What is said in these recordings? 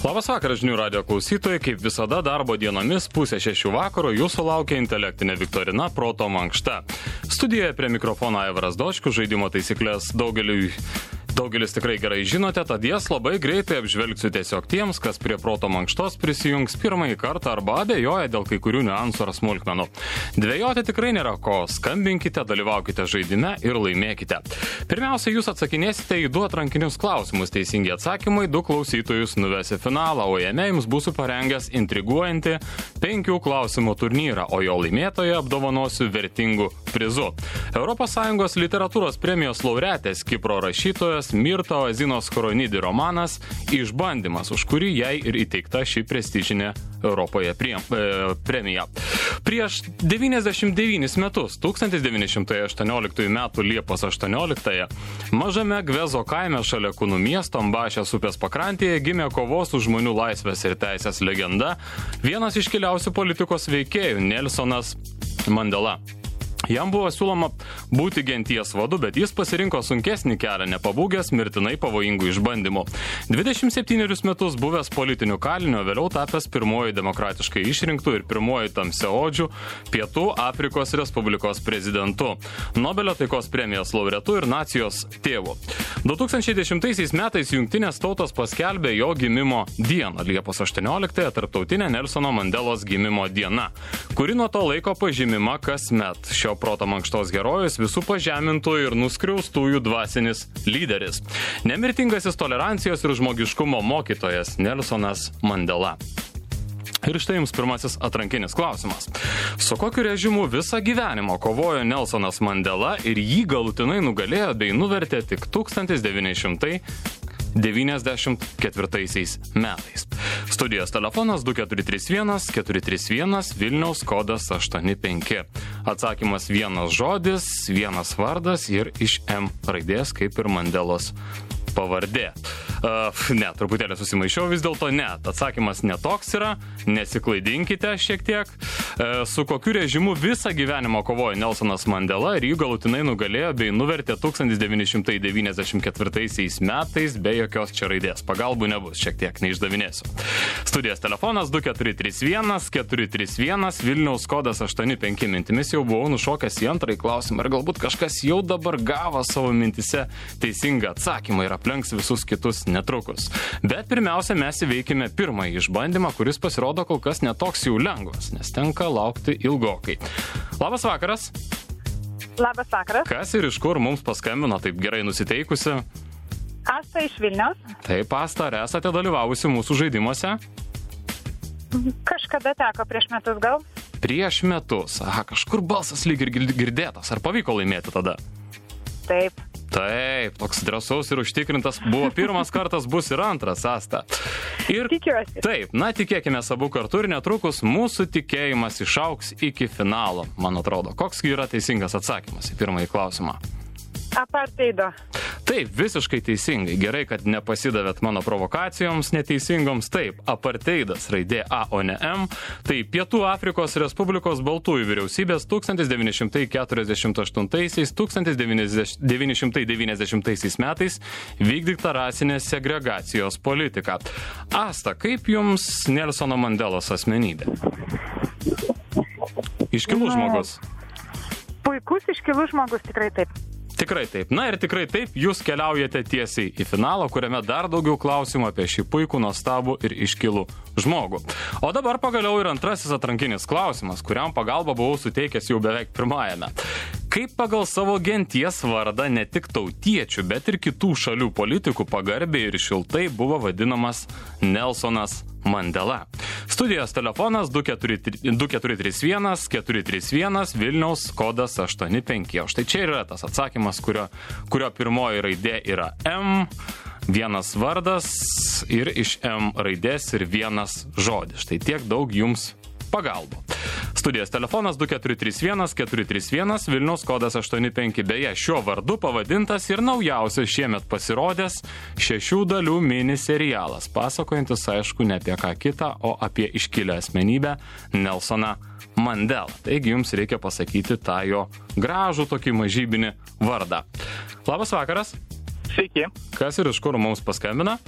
Labas vakaras, žinių radijo klausytojai, kaip visada darbo dienomis 5:30 vakaro jūsų laukia intelektinė viktorina Proto mankšta. Studijoje prie mikrofono Aivaras Dočkus, žaidimo taisyklės daugelis tikrai gerai žinote, tad jas labai greitai apžvelgsiu tiesiog tiems, kas prie Proto mankštos prisijungs pirmąjį kartą arba abejoja dėl kai kurių niuansų ar smulkmenų. Dvejoti tikrai nėra ko, skambinkite, dalyvaukite žaidime ir laimėkite. Pirmiausia, jūs atsakinėsite į 2 atrankinius klausimus, teisingi atsakymai 2 klausytojus nuves į finalą, o jame jums būsiu parengęs intriguojantį 5 klausimų turnyrą, o jo laimėtoją apdovanosiu vertingų prizų. ES literatūros premijos laureatės Kipro rašytojas Mirta Oazinos Koronidi romanas Išbandymas, už kurį jai ir įteikta ši prestižinė Europoje premija. Prieš 99 metus, 1918 m. Liepos 18, mažame Gvezo kaime šalia Kunų miesto Ambašės upės pakrantėje gimė kovos už žmonių laisvės ir teisės legenda, vienas iškiliausių politikos veikėjų Nelsonas Mandela. Jam buvo siūloma būti genties vadu, bet jis pasirinko sunkesnį kelią, nepabūgęs mirtinai pavojingų išbandymų. 27 metus buvęs politiniu kaliniu, vėliau tapęs pirmoji demokratiškai išrinktų ir pirmoji tamsiaodžių Pietų Afrikos Respublikos prezidentu, Nobelio taikos premijos laureatu ir nacijos tėvu. 2010 metais Jungtinės tautos paskelbė jo gimimo dieną, Liepos 18, tarptautinė Nelsono Mandelos gimimo diena, kuri nuo to laiko pažymima kasmet. Šio Proto mankštos herojus visų pažemintųjų ir nuskriaustųjų dvasinis lyderis. Nemirtingasis tolerancijos ir žmogiškumo mokytojas Nelsonas Mandela. Ir štai jums pirmasis atrankinis klausimas. Su kokiu režimu visą gyvenimą kovojo Nelsonas Mandela ir jį galutinai nugalėjo bei nuvertė tik 1994 metais. Studijos telefonas 2431 431 Vilniaus kodas 85. Atsakymas vienas žodis, vienas vardas ir iš M raidės, kaip ir Mandelos pavardė. Ne, truputėlį susimaišiau, vis dėlto ne. Atsakymas netoks yra, nesiklaidinkite šiek tiek. Su kokiu režimu visą gyvenimą kovojo Nelsonas Mandela ir jį galutinai nugalėjo bei nuvertė 1994 metais be jokios čia raidės. Pagalbų nebus, šiek tiek neišdavinėsiu. Studijos telefonas 2431 431 Vilniaus kodas 85. Mintimis jau buvau nušokęs į antrąjį klausimą ir galbūt kažkas jau dabar gavo savo mintise teisingą atsakymą ir aplenks visus kitus netrukus. Bet pirmiausia, mes įveikime pirmąjį išbandymą, kuris pasirodo kol kas netoks jau lengvas, nes tenka laukti ilgokai. Labas vakaras. Labas vakaras. Kas ir iš kur mums paskambino taip gerai nusiteikusi? Asta iš Vilniaus. Taip, Asta, ar esate dalyvavusi mūsų žaidimuose? Kažkada teko prieš metus gal. Prieš metus. Aha, kažkur balsas lyg ir girdėtas. Ar pavyko laimėti tada? Taip. Taip, toks drąsaus ir užtikrintas buvo pirmas kartas, bus ir antras, Asta. Ir tikiuosi. Taip, tikėkime abu kartu ir netrukus mūsų tikėjimas išauks iki finalo, man atrodo. Koks yra teisingas atsakymas į pirmąjį klausimą? Aparteido. Taip, visiškai teisingai. Gerai, kad nepasidavėt mano provokacijoms neteisingoms. Taip, aparteidas, raidė A, o ne M. Tai Pietų Afrikos Respublikos baltųjų vyriausybės 1948-1990 metais vykdyta rasinė segregacijos politika. Asta, kaip jums Nelsono Mandelos asmenybė? Iškilus žmogus. Puikus iškilus žmogus, tikrai taip. Tikrai taip. Na ir tikrai taip, jūs keliaujate tiesiai į finalą, kuriame dar daugiau klausimų apie šį puikų, nuostabų ir iškilų žmogų. O dabar pagaliau ir antrasis atrankinis klausimas, kuriam pagalbą buvau suteikęs jau beveik pirmajame. Kaip pagal savo genties vardą ne tik tautiečių, bet ir kitų šalių politikų pagarbiai ir šiltai buvo vadinamas Nelsonas Mandela. Studijos telefonas 2431 431 Vilniaus kodas 85. O štai čia yra tas atsakymas, kurio pirmoji raidė yra M, vienas vardas ir iš M raidės ir vienas žodis. Štai tiek daug jums pagalbų. Studijos telefonas 2431 431 Vilniaus kodas 85. Beje, šiuo vardu pavadintas ir naujausias šiemet pasirodęs 6 dalių mini serialas, pasakojantis aišku ne apie ką kitą, o apie iškilę asmenybę Nelsoną Mandelą. Taigi jums reikia pasakyti tą jo gražų tokį mažybinį vardą. Labas vakaras. Sveiki. Kas ir iš kur mums paskambina?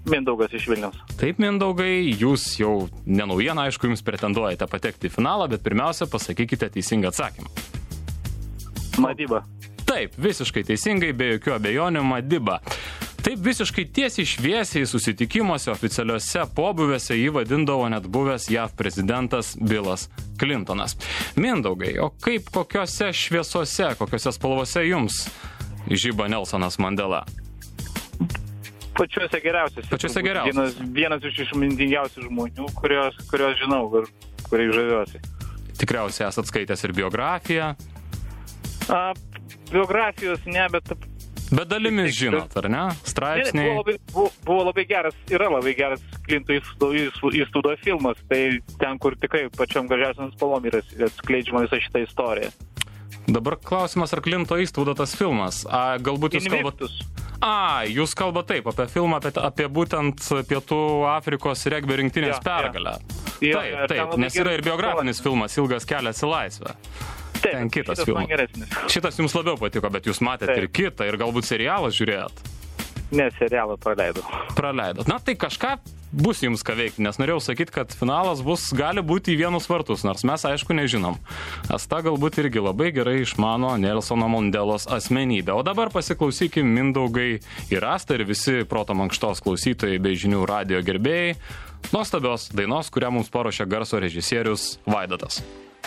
Mindaugas iš Vilniaus. Taip, Mindaugai, jūs jau nenaujiena, aišku, jums pretenduojate patekti į finalą, bet pirmiausia, pasakykite teisingą atsakymą. Madiba. Taip, visiškai teisingai, be jokių abejonių, Madiba. Taip, visiškai tiesiai šviesiai susitikimuose oficialiuose pobuvėse jį vadindavo net buvęs JAV prezidentas Billas Clintonas. Mindaugai, o kaip kokiose šviesose, kokiose spalvose jums žiba Nelsonas Mandela? Pačiuose geriausiuose. Pačiuose geriausiuose. Vienas iš išmintingiausių žmonių, kurios žinau ir kuriais žaviuosi. Tikriausiai esat skaitęs ir biografiją. Biografijos ne, bet... Bet dalimis žinot, ar ne? Straipsniai. Buvo labai geras, yra labai geras Klinto įstūdo filmas, tai ten, kur tikrai pačiom gražiausiam spalvom yra atskleidžiama visa šita istorija. Dabar klausimas, ar Klinto įstūdo tas filmas? Galbūt jūs kalbat... Jūs kalbat taip, apie filmą, apie būtent Pietų Afrikos regbio rinktinės pergalę. Taip, nes yra ir biografinis filmas Ilgas kelias į laisvę. Ten kitas filmas. Šitas jums labiau patiko, bet jūs matėte ir kitą, ir galbūt serialą žiūrėjot? Ne, serialą praleidau. Praleidot. Na, tai kažką bus jums ką veikti, nes norėjau sakyti, kad finalas gali būti į vienus vartus, nors mes aišku nežinom. Asta galbūt irgi labai gerai išmano Nelsono Mandelos asmenybę. O dabar pasiklausykim, Mindaugai, ir Asta, ir visi Proto Mankštos klausytojai bei žinių radijo gerbėjai, nuostabios dainos, kurią mums paruošė garso režisierius Vaidotas.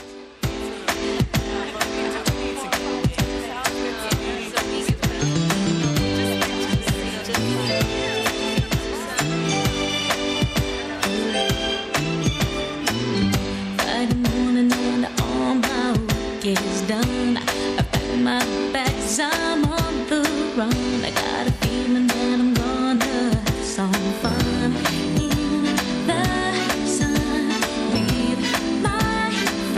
Is done. I find my back's I'm on the run. I got a feeling that I'm gonna have some fun in the sun with my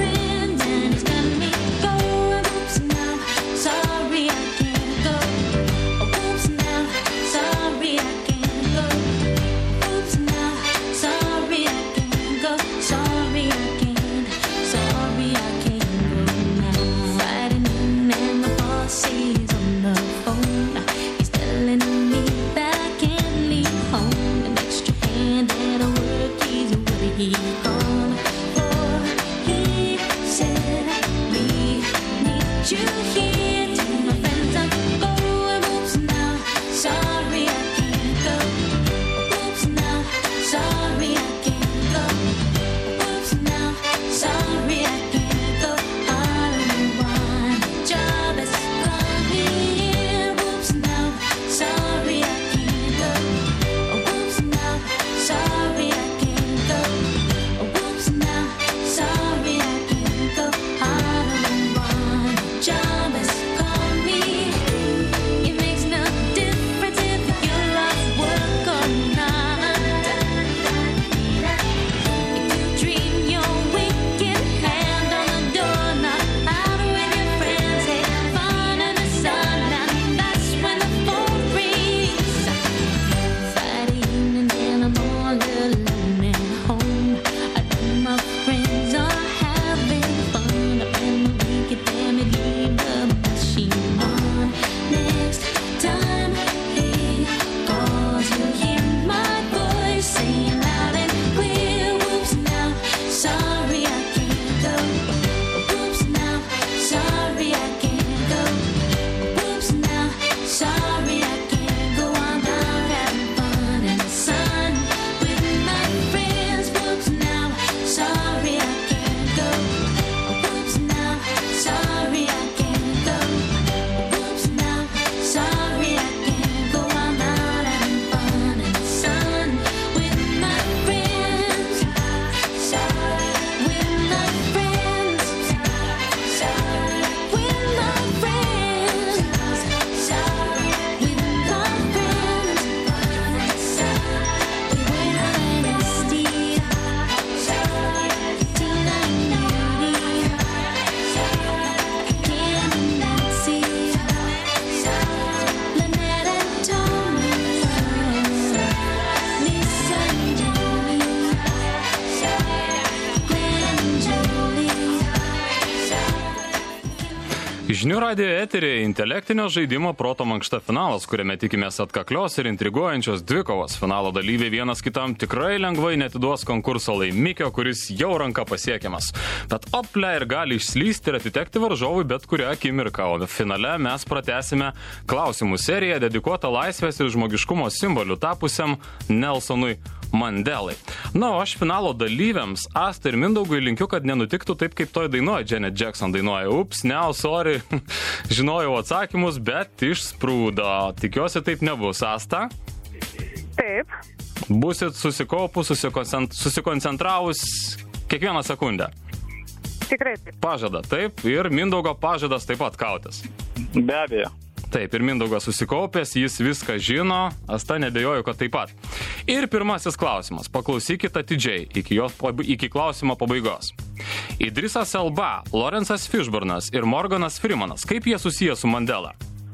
Žinių radijo eteryje intelektinio žaidimo proto mankšta finalas, kuriame tikimės atkaklios ir intriguojančios dvikovos. Finalo dalyviai vienas kitam tikrai lengvai netiduos konkurso laimikio, kuris jau ranka pasiekiamas. Bet oplia ir gali išslysti ir atitekti varžovui bet kurią akimirką. O finale mes pratęsime klausimų seriją dedikuotą laisvės ir žmogiškumo simbolių tapusiam Nelsonui Mandelai. Na, o aš finalo dalyviams, Asta ir Mindaugui linkiu, kad nenutiktų taip, kaip toj dainuoja. Janet Jackson dainuoja. Ups, ne, sorry. Žinojau atsakymus, bet išsprūdo. Tikiuosi taip nebus. Asta? Taip. Būsit susikaupus, susikoncentravus kiekvieną sekundę. Tikrai taip. Pažada, taip. Ir Mindaugo pažadas taip pat kautis. Be abejo. Taip, ir Mindaugas susikaupęs, jis viską žino, Asta nebejoju, kad taip pat. Ir pirmasis klausimas, paklausykite atidžiai iki klausimo pabaigos. Idrisas Elba, Lawrence'as Fishburnas ir Morganas Freemanas, kaip jie susiję su Mandela?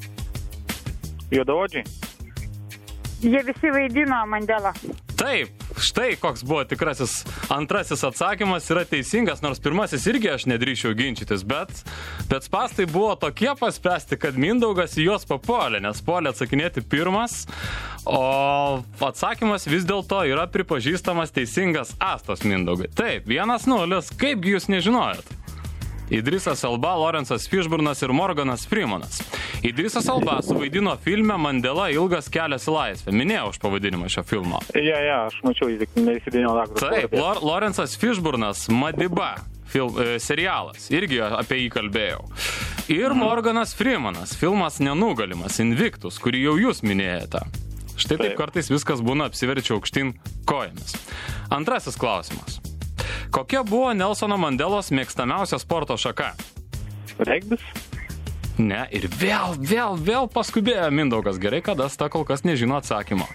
Juodaodžiai. Jie visi vaidino Mandelą. Taip, štai koks buvo tikrasis antrasis atsakymas yra teisingas, nors pirmasis irgi aš nedrįščiau ginčytis, bet spąstai buvo tokie paspręsti, kad Mindaugas į juos papuolė, nes puolė atsakinėti pirmas, o atsakymas vis dėlto yra pripažįstamas teisingas Astos Mindaugai. Taip, 1-0, kaipgi jūs nežinojot? Idrisas Elba, Lawrence'as Fishburnas ir Morganas Freemanas. Idrisas Elba suvaidino filme Mandela ilgas kelias į laisvę. Minėjau aš pavadinimą šio filmo. Aš mačiau, neįsidėjau daktarą. Taip, Lawrence'as Fishburnas Madiba serialas. Irgi apie jį kalbėjau. Ir Morganas Freemanas, filmas Nenugalimas, Invictus, kurį jau jūs minėjote. Štai taip kartais viskas būna apsiverčia aukštyn kojomis. Antrasis klausimas. Kokia buvo Nelsono Mandelos mėgstamiausia sporto šaka? Regbis? Ne, ir vėl paskubėjo Mindaugas. Gerai, kad Asta kol kas nežino atsakymo.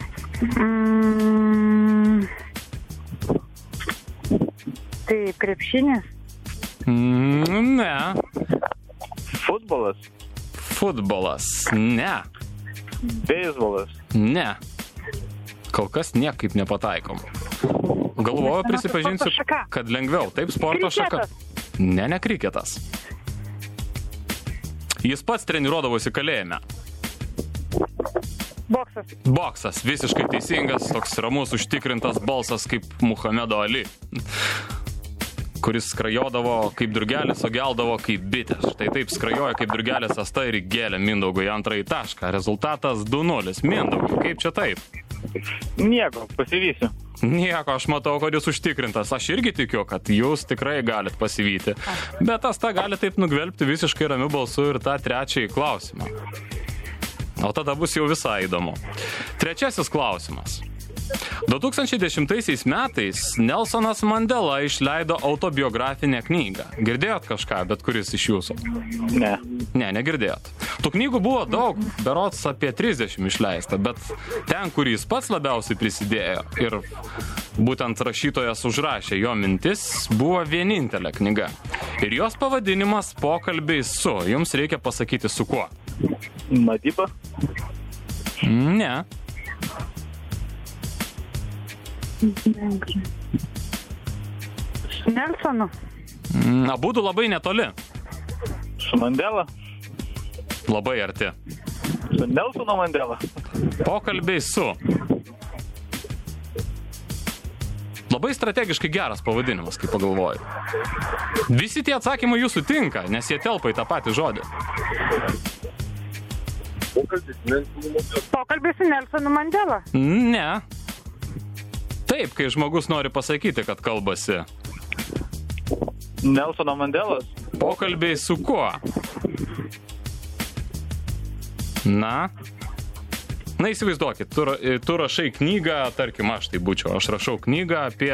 Tai krepšinis? Ne. Futbolas? Futbolas? Ne. Beisbolas? Ne. Kol kas niekaip nepataikom. Galvoju, prisipažinsiu, kad lengviau. Taip, sporto šaka. Ne kriketas. Jis pats treniruodavosi kalėjime. Boksas. Boksas, visiškai teisingas, toks ramus, užtikrintas balsas kaip Muhamedo Ali, kuris skrajodavo kaip drugelis, o geldavo kaip bitės. Štai taip skrajoja kaip drugelis Asta ir gėlė Mindaugui antrąjį tašką. Rezultatas 2-0. Mindaugui, kaip čia taip? Nieko, pasivysiu. Nieko, aš matau, kad jūs užtikrintas. Aš irgi tikiu, kad jūs tikrai galit pasivyti. Bet Asta gali taip nugvelbti visiškai ramiu balsu ir tą trečiąjį klausimą. O tada bus jau visai įdomu. Trečiasis klausimas. 2010 metais Nelsonas Mandela išleido autobiografinę knygą. Girdėjot kažką, bet kuris iš jūsų? Ne. Ne, negirdėjot. Tų knygų buvo daug, berods apie 30 išleista, bet ten, kur jis pats labiausiai prisidėjo ir būtent rašytojas užrašė jo mintis, buvo vienintelė knyga. Ir jos pavadinimas Pokalbiai su. Jums reikia pasakyti su kuo? Madiba? Ne. Su Nelsonu? Abudu labai netoli. Su Mandela? Labai arti. Su Nelsono Mandela? Pokalbiai su. Labai strategiškai geras pavadinimas, kaip pagalvoju. Visi tie atsakymai jūsų tinka, nes jie telpa į tą patį žodį. Pokalbis su Nelsonu Mandela? Ne. Taip, kai žmogus nori pasakyti, kad kalbasi. Nelsono Mandelas? Pokalbiai su kuo? Na, įsivaizduokit, tu rašai knygą, tarkim, aš tai būčiau, aš rašau knygą apie,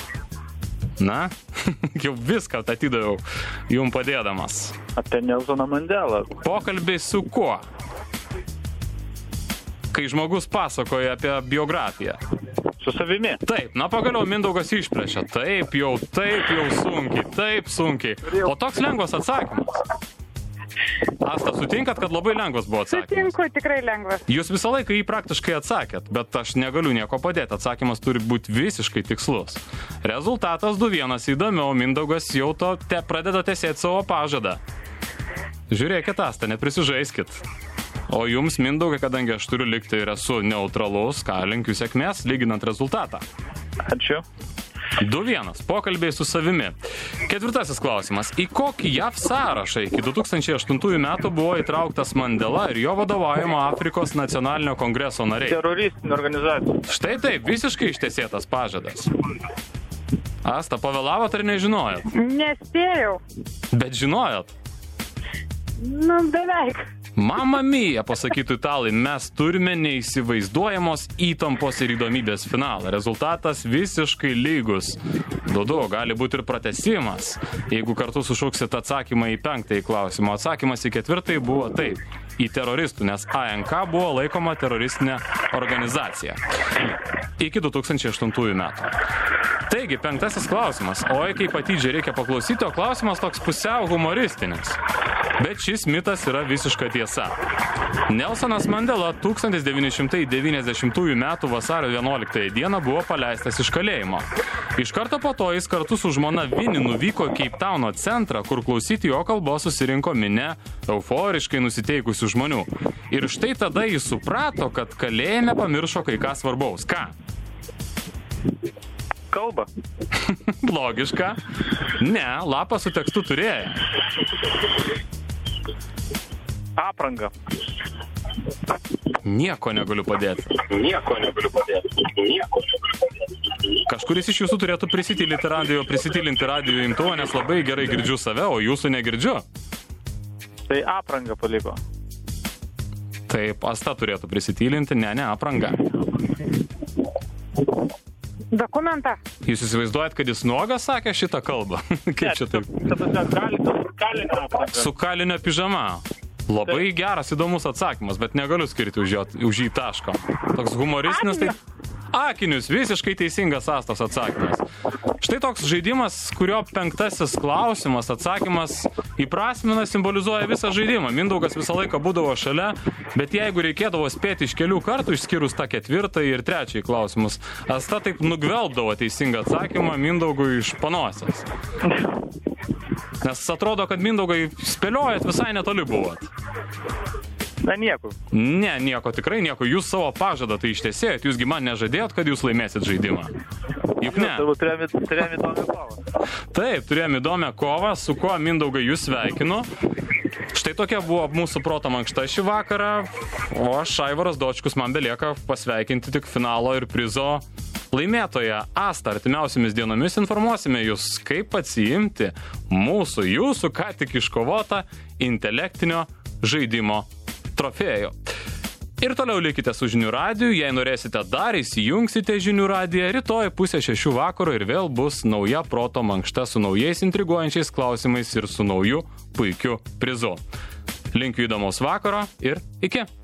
jau viską atidaviau jum padėdamas. Apie Nelsoną Mandelą. Pokalbiai su kuo? Kai žmogus pasakoja apie biografiją. Su savimi. Taip, pagaliau Mindaugas išplėšė. Taip jau sunkiai. O toks lengvas atsakymas. Asta, sutinkat, kad labai lengvas buvo atsakymas? Sutinku, tikrai lengvas. Jūs visą laiką jį praktiškai atsakėt, bet aš negaliu nieko padėti. Atsakymas turi būti visiškai tikslus. Rezultatas 2-1. Įdomiau, Mindaugas jau pradeda tesėti savo pažadą. Žiūrėkit, Asta, neprisižaiskit. O jums, Mindaugai, kadangi aš turiu likti ir esu neutralus, ką linkiu sėkmės, lyginant rezultatą. Ačiū. 2-1. Pokalbiai su savimi. 4. klausimas. Į kokį JAV sąrašą iki 2008 metų buvo įtrauktas Mandela ir jo vadovaujamo Afrikos nacionalinio kongreso nariai? Teroristinė organizacija. Štai taip, visiškai ištesėtas pažadas. Asta, pavėlavot ar nežinojot? Nespėjau. Bet žinojot? Nu, beveik. Mamma mia, pasakytų italai, mes turime neįsivaizduojamos įtampos ir įdomybės finalą. Rezultatas visiškai lygus. Dudu, gali būti ir pratęsimas. Jeigu kartu sušauksit atsakymą į 5 klausimą, atsakymas į 4 buvo taip. Į teroristų, nes ANK buvo laikoma teroristinė organizacija. Iki 2008 metų. Taigi, 5 klausimas. Oi, kaip atidžiai reikia paklausyti, o klausimas toks pusiau humoristinis. Bet šis mitas yra visiška tiesa. Nelsonas Mandela 1990 metų vasario 11 dieną buvo paleistas iš kalėjimo. Iš karto po to jis kartu su žmona Vini nuvyko į Keiptauno centrą, kur klausyti jo kalbos susirinko minia euforiškai nusiteikusių žmonių. Ir štai tada jis suprato, kad kalėjime pamiršo kai ką svarbaus. Ką? Kalba. Logiška. Ne, lapą su tekstu turėjo. Apranga. Nieko negaliu padėti. Kažkuris iš jūsų turėtų prisitilinti radio imtuvą, nes labai gerai girdžiu save, o jūsų negirdžiu. Tai apranga paliko. Taip, Asta turėtų prisitilinti, ne, apranga. Dokumentą. Jūs įsivaizduojat, kad jis nuogas sakė šitą kalbą? Kaip čia taip? Kalinio apranga. Su kalinio pižama. Labai geras, įdomus atsakymas, bet negaliu skirti už jį taško. Toks humoristinis, tai akinius, visiškai teisingas Astos atsakymas. Štai toks žaidimas, kurio 5 klausimas, atsakymas įprasmina, simbolizuoja visą žaidimą. Mindaugas visą laiką būdavo šalia, bet jeigu reikėdavo spėti iš kelių kartų, išskyrus tą 4 ir 3 klausimus, Asta taip nugvelbdavo teisingą atsakymą Mindaugui iš panosės. Nes atrodo, kad Mindaugai spėliojat visai netoli buvot. Na, nieko. Ne, nieko, tikrai nieko. Jūs savo pažadą tai ištesėjot, jūsgi man nežadėjot, kad jūs laimėsit žaidimą. Juk ne. Turėjome įdomią kovą. Taip, turėjome įdomią kovą, su kuo Mindaugai jūs sveikinu. Štai tokia buvo mūsų proto mankšta šį vakarą, o aš, Aivaras Dočkus, man belieka pasveikinti tik finalo ir prizo laimėtoją Astą. Artimiausiamis dienomis informuosime jūs, kaip atsiimti jūsų ką tik iškovotą intelektinio žaidimo trofėjų. Ir toliau likite su Žinių radiju, jei norėsite dar įsijungsite Žinių radiją, rytoj 5:30 vakaro ir vėl bus nauja proto mankšta su naujais intriguojančiais klausimais ir su nauju puikiu prizu. Linkiu įdomaus vakaro ir iki.